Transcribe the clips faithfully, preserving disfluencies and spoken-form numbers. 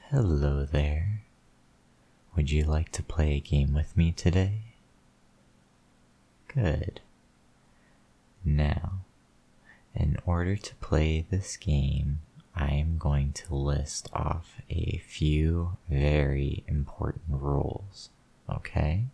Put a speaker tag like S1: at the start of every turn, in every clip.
S1: Hello there. Would you like to play a game with me today? Good. Now, in order to play this game, I am going to list off a few very important rules, okay?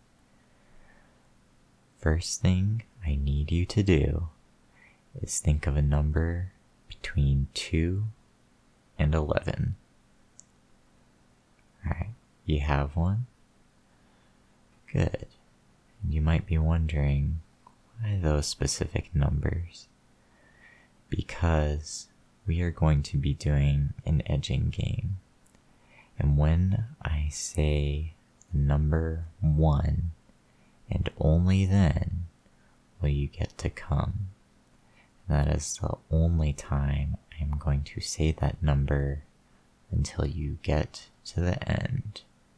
S1: First thing I need you to do is think of a number between two and eleven. Alright, you have one? Good. And you might be wondering, why those specific numbers? Because we are going to be doing an edging game. And when I say the number one, and only then will you get to come. That is the only time I'm going to say that number until you get to the end.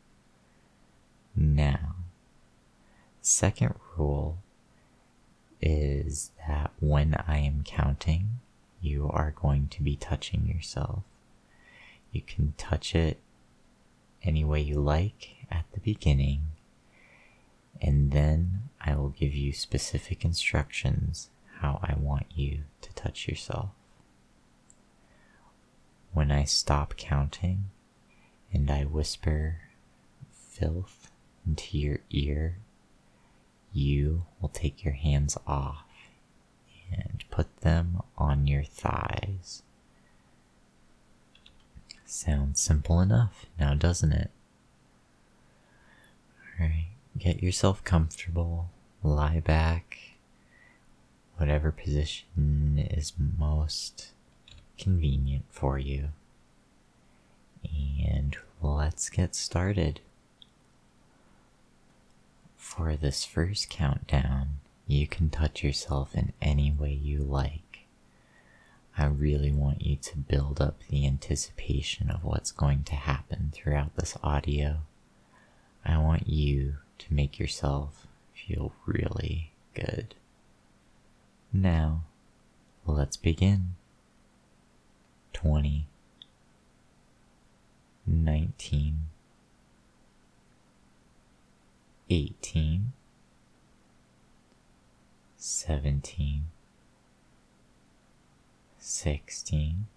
S1: Now, second rule is that when I am counting, you are going to be touching yourself. You can touch it any way you like at the beginning, and then I will give you specific instructions how I want you to touch yourself. When I stop counting and I whisper filth into your ear, you will take your hands off and put them on your thighs. Sounds simple enough now, doesn't it? Alright, get yourself comfortable, lie back, whatever position is most convenient for you. And let's get started. For this first countdown, you can touch yourself in any way you like. I really want you to build up the anticipation of what's going to happen throughout this audio. I want you to make yourself feel really good. Now, let's begin. twenty, nineteen, eighteen, seventeen, sixteen,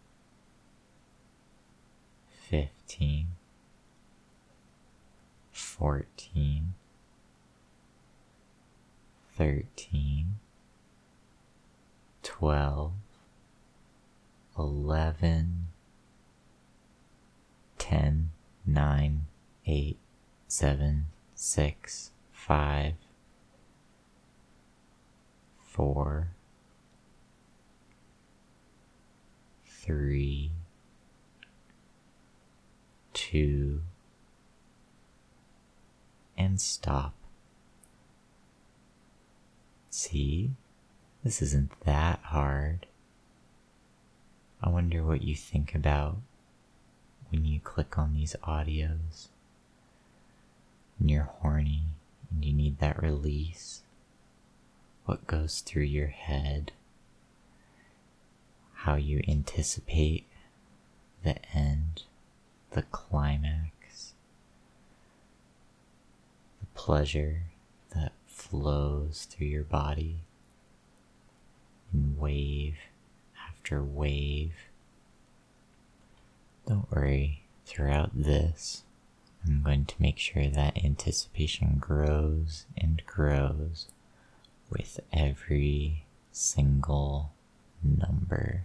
S1: fifteen, fourteen, thirteen, twelve, eleven, ten, nine, eight, seven, six, five, four, three, two, and stop. See, this isn't that hard. I wonder what you think about when you click on these audios, when you're horny and you need that release. What goes through your head? How you anticipate the end, the climax, the pleasure that flows through your body in wave after wave. Don't worry, throughout this, I'm going to make sure that anticipation grows and grows with every single number.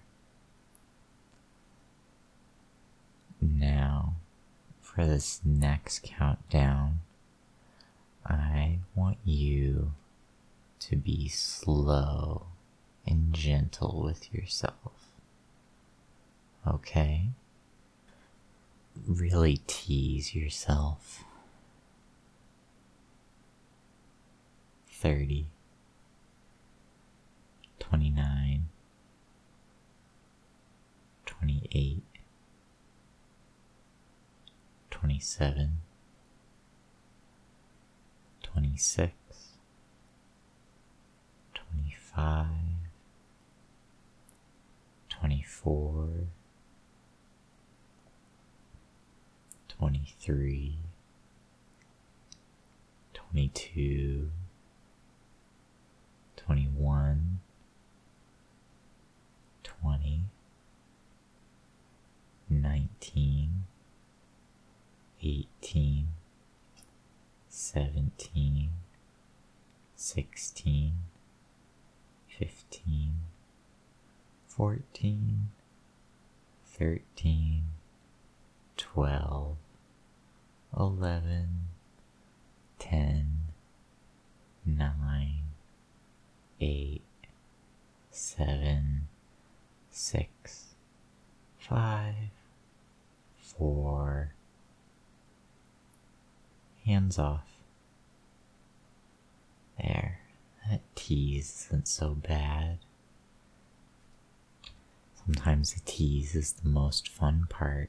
S1: Now, for this next countdown, I want you to be slow and gentle with yourself. Okay? Really tease yourself. thirty, twenty-nine, twenty-eight, twenty-seven, twenty-six, twenty-five, twenty-four, twenty-three, twenty-two, twenty-one, twenty, nineteen, eighteen, seventeen, sixteen, fifteen, fourteen, thirteen, twelve, eleven, ten, nine, eight, seven, six, five, four, hands off. There, that tease isn't so bad. Sometimes the tease is the most fun part,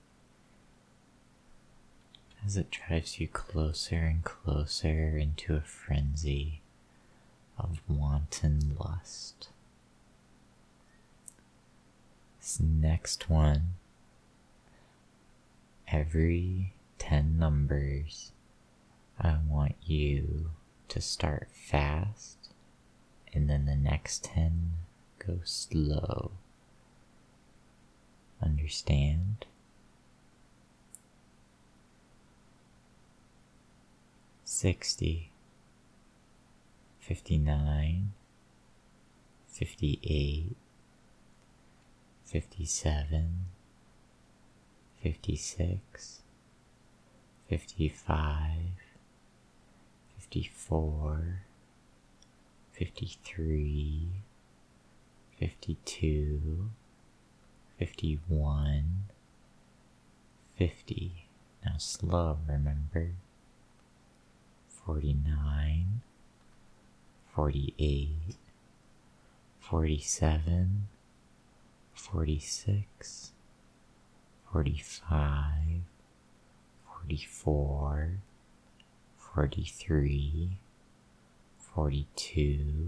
S1: as it drives you closer and closer into a frenzy of wanton lust. This next one, every ten numbers, I want you to start fast, and then the next ten go slow. Understand? Sixty, fifty-nine, fifty-eight, fifty-seven, fifty-six, fifty-five, fifty-four, fifty-three, fifty-two, fifty-one, fifty. Now slow, remember? Forty-nine, forty-eight, forty-seven, forty-six, forty-five, forty-four, forty-three, forty-two,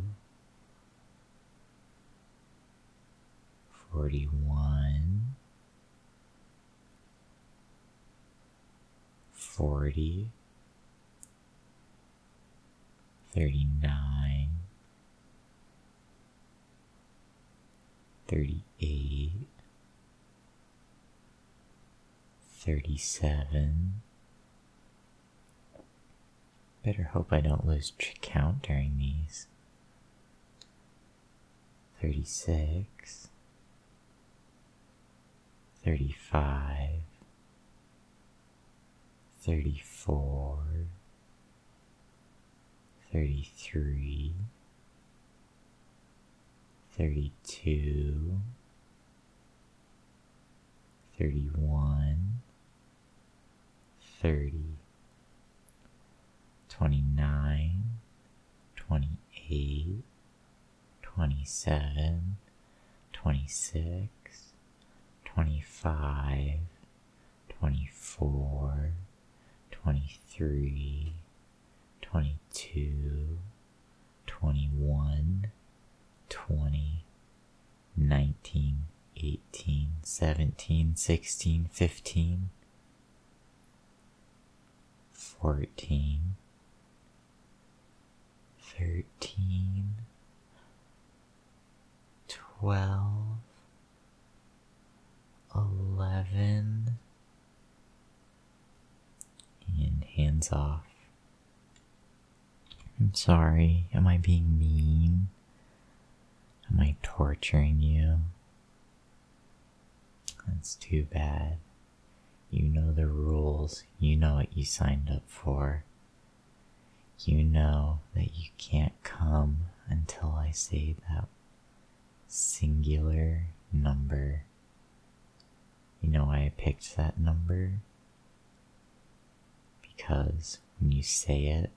S1: forty-one, forty, thirty-nine, thirty-eight, thirty-seven. Better hope I don't lose count during these. thirty-six, thirty-five, thirty-four, thirty-three, thirty-two, thirty-one, thirty, twenty-nine, twenty-eight, twenty-seven, twenty-six, twenty-five, twenty-four, twenty-three, twenty-two, twenty-one, twenty, nineteen, eighteen, seventeen, sixteen, fifteen, fourteen, thirteen, twelve, eleven, and hands off. I'm sorry, am I being mean? Am I torturing you? That's too bad. You know the rules, you know what you signed up for. You know that you can't come until I say that singular number. You know why I picked that number? Because when you say it,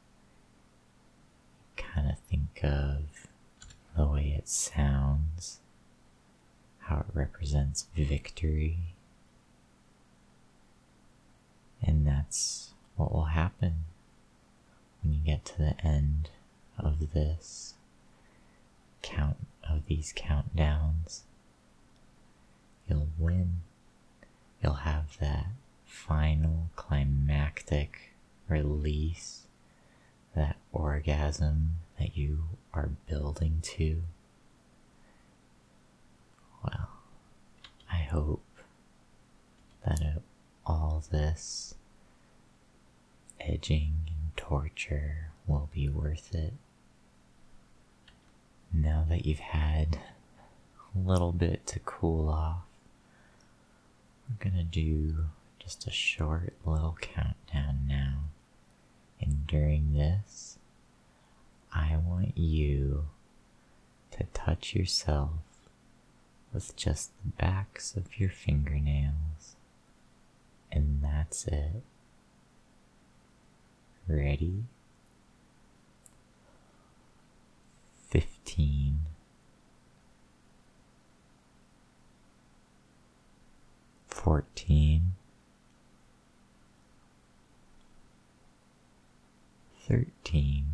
S1: you kind of think of the way it sounds, how it represents victory. And that's what will happen when you get to the end of this count of these countdowns. You'll win. You'll have that final climactic release, that orgasm that you are building to. Well, I hope that it, all this edging and torture will be worth it. Now that you've had a little bit to cool off, we're gonna do just a short little countdown now. And during this, I want you to touch yourself with just the backs of your fingernails. And that's it. Ready? Fifteen. Fourteen. Thirteen.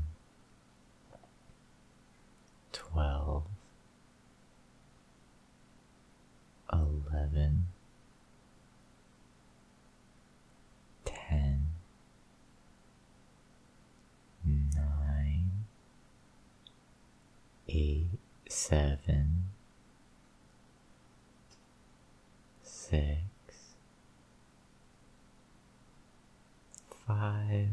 S1: Twelve. Eleven. Ten. Nine. Eight. Seven. Six. Five.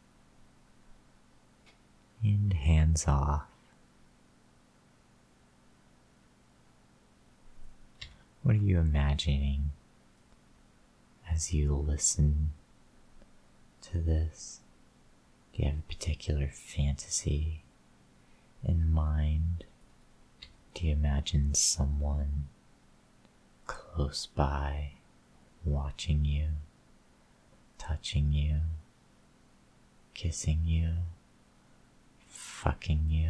S1: And hands off. What are you imagining as you listen to this? Do you have a particular fantasy in mind? Do you imagine someone close by watching you, touching you, kissing you, fucking you?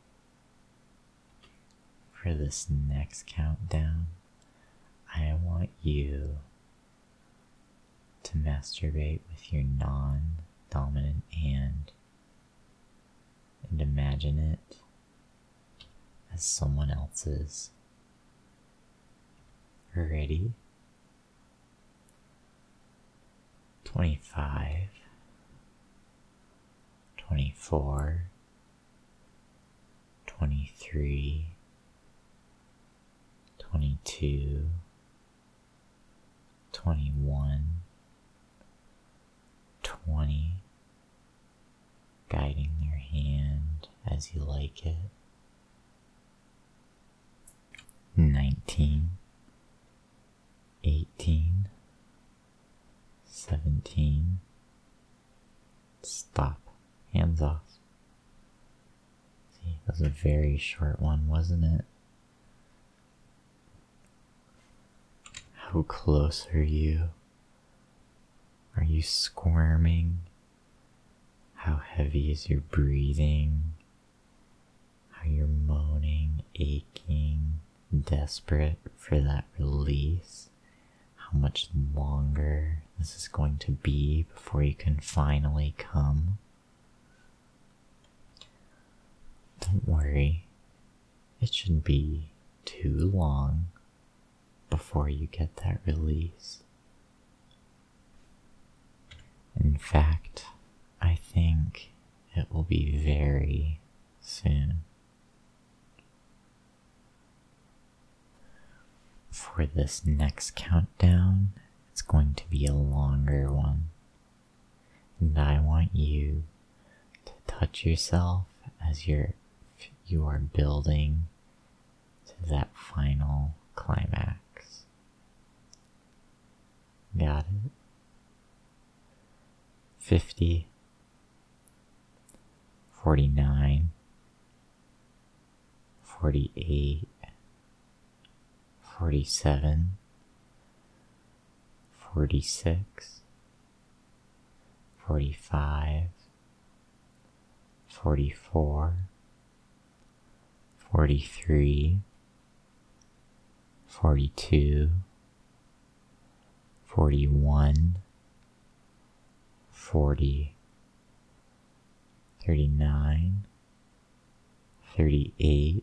S1: For this next countdown, I want you to masturbate with your non-dominant hand and imagine it as someone else's. Ready? Twenty-five, twenty-four, twenty-three, twenty-two, twenty-one, twenty, guiding your hand as you like it. Nineteen, eighteen, seventeen, stop, hands off. See, that was a very short one, wasn't it? How close are you? Are you squirming? How heavy is your breathing? How you're moaning, aching, desperate for that release? How much longer this is going to be before you can finally come? Don't worry, it shouldn't be too long before you get that release. In fact, I think it will be very soon. For this next countdown, it's going to be a longer one. And I want you to touch yourself as you're, you are building to that final climax. Got it? Fifty, forty-nine, forty-eight, forty-seven, forty-six, forty-five, forty-four, forty-three, forty-two, forty-one, forty, thirty-nine, thirty-eight,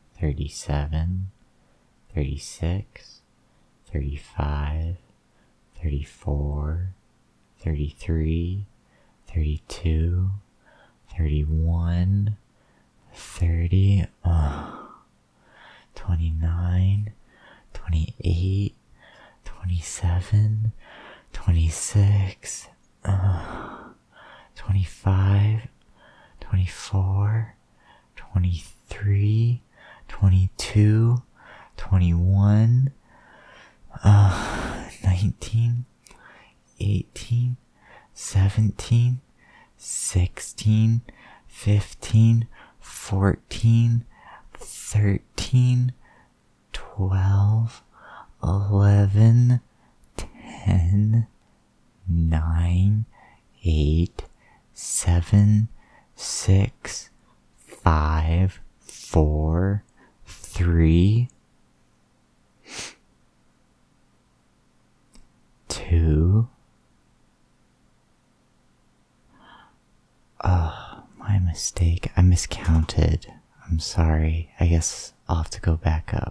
S1: thirty-seven, thirty-six, thirty-five, thirty-four, thirty-three, thirty-two, thirty-one, thirty, oh, twenty-nine, twenty-eight, twenty-seven, twenty-six, uh, twenty-five, twenty-four, twenty-three, twenty-two, twenty-one, uh, nineteen, eighteen, seventeen, sixteen, fifteen, fourteen, thirteen, twelve, eleven, ten, nine, eight, seven, six, five, four, three, two. Oh, my mistake. I miscounted. I'm sorry. I guess I'll have to go back up.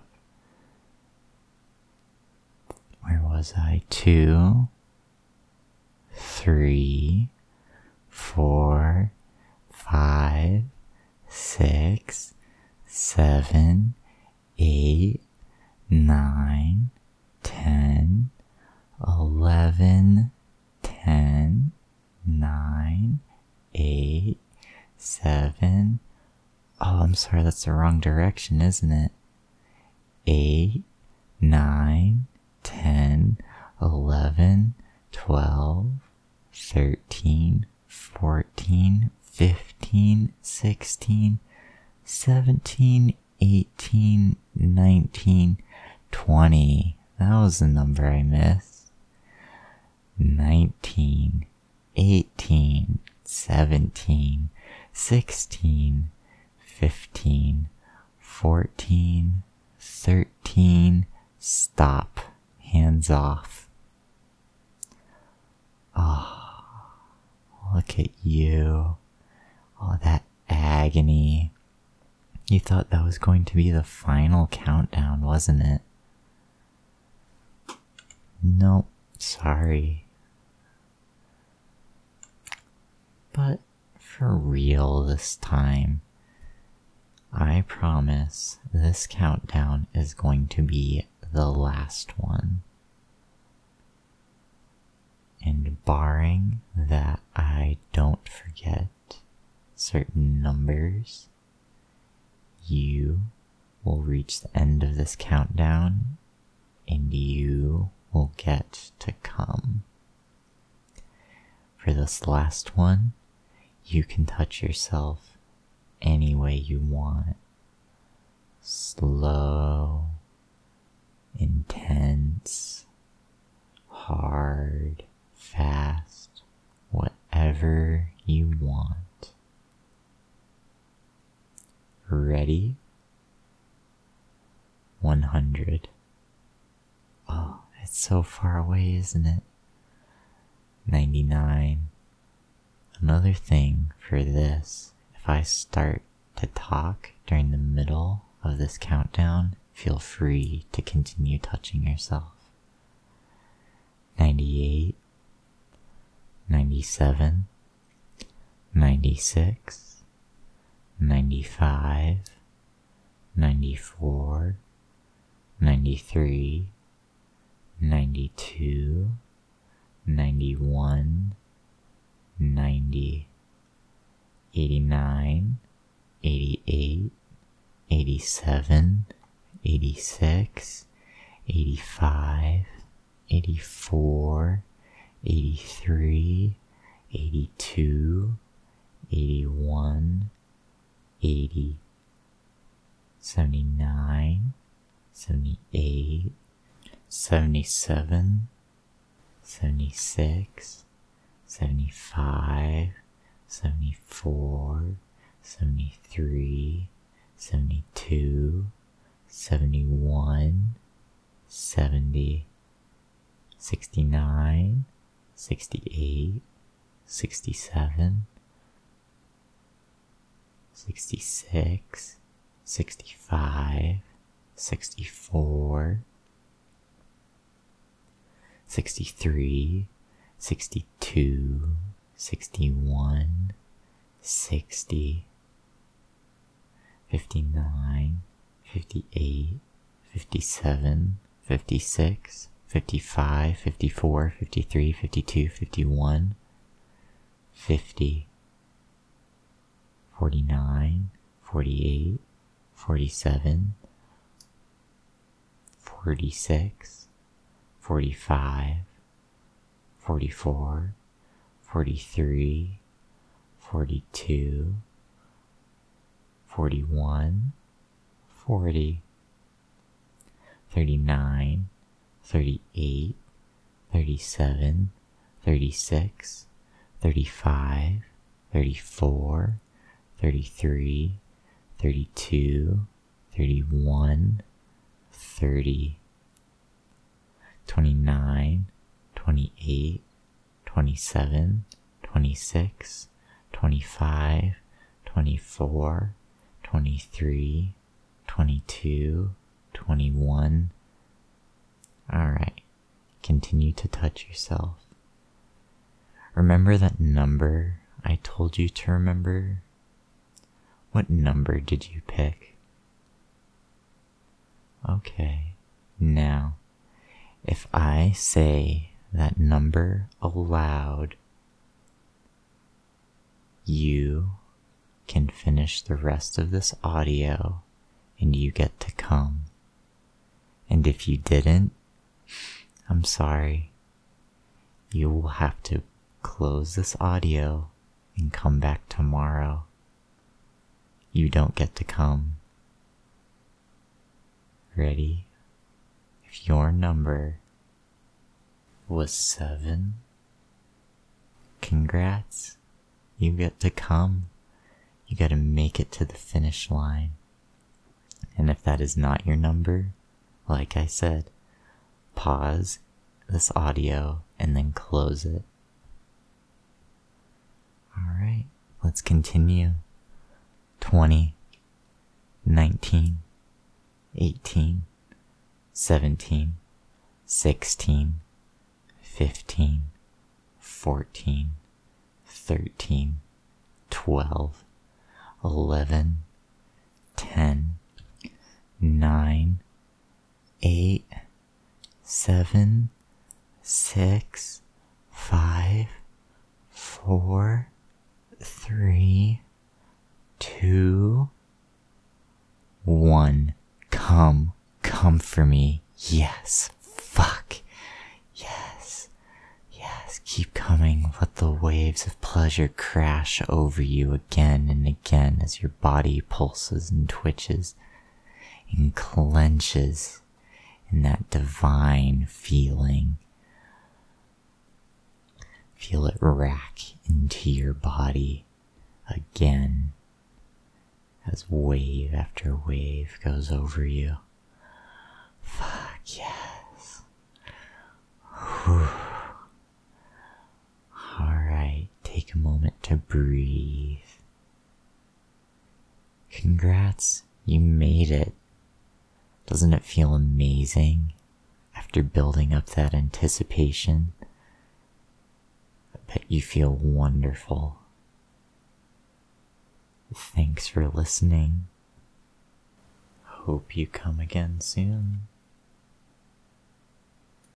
S1: Where was I? Two, three, four, five, six, seven, eight, nine, ten, eleven, ten, nine, eight, seven. Oh, I'm sorry, that's the wrong direction, isn't it? Eight, nine, ten, eleven, twelve, thirteen, fourteen, fifteen, sixteen, seventeen, eighteen, nineteen, twenty. That was the number I missed. nineteen, eighteen, seventeen, sixteen, fifteen, fourteen, thirteen. Stop. Hands off. Oh, look at you. All that agony. You thought that was going to be the final countdown, wasn't it? Nope, sorry. But for real this time, I promise this countdown is going to be the last one. And barring that I don't forget certain numbers, you will reach the end of this countdown and you will get to come. For this last one, you can touch yourself any way you want. Slow, intense, hard, fast, whatever you want. Ready? one hundred. Oh, it's so far away, isn't it? ninety-nine. Another thing for this, if I start to talk during the middle of this countdown, feel free to continue touching yourself. ninety-eight, ninety-seven, ninety-six, ninety-five, ninety-four, ninety-three, ninety-two, ninety-one, ninety, eighty-nine, eighty-eight, eighty-seven, eighty-six, eighty-five, eighty-four, eighty-three, eighty-two, eighty-one, eighty, seventy-nine, seventy-eight, seventy-seven, seventy-six, seventy-five, seventy-four, seventy-three, seventy-two, seventy-one, seventy, sixty-nine, sixty-eight, sixty-seven, sixty-six, sixty-five, sixty-four, sixty-three, sixty-two, sixty-one, sixty, fifty-nine, fifty-eight, fifty-seven, fifty-six, fifty-five, fifty-four, fifty-three, fifty-two, fifty-one, fifty, forty-nine, forty-eight, forty-seven, forty-six, forty-five, forty-four, forty-three, forty-two, forty-one, forty, thirty-nine, thirty-eight, thirty-seven, thirty-six, thirty-five, thirty-four, thirty-three, thirty-two, thirty-one, thirty, twenty-nine, twenty-eight, twenty-seven, twenty-six, twenty-five, twenty-four, twenty-three, twenty-two, twenty-one. Alright, continue to touch yourself. Remember that number I told you to remember? What number did you pick? Okay, now, if I say that number aloud, you can finish the rest of this audio and you get to come. And if you didn't, I'm sorry. You will have to close this audio and come back tomorrow. You don't get to come. Ready? If your number was seven, congrats. You get to come. You gotta make it to the finish line. And if that is not your number, like I said, pause this audio and then close it. Alright, let's continue. twenty, nineteen, eighteen, seventeen, sixteen, fifteen, fourteen, thirteen, twelve, eleven, ten, nine, eight, seven, six, five, four, three, two, one. Come, come for me. Yes, fuck. Yes, yes, keep coming. Let the waves of pleasure crash over you again and again as your body pulses and twitches and clenches in that divine feeling. Feel it rack into your body again as wave after wave goes over you. Fuck yes. Whew. Alright, take a moment to breathe. Congrats, you made it. Doesn't it feel amazing after building up that anticipation? I bet you feel wonderful. Thanks for listening. Hope you come again soon.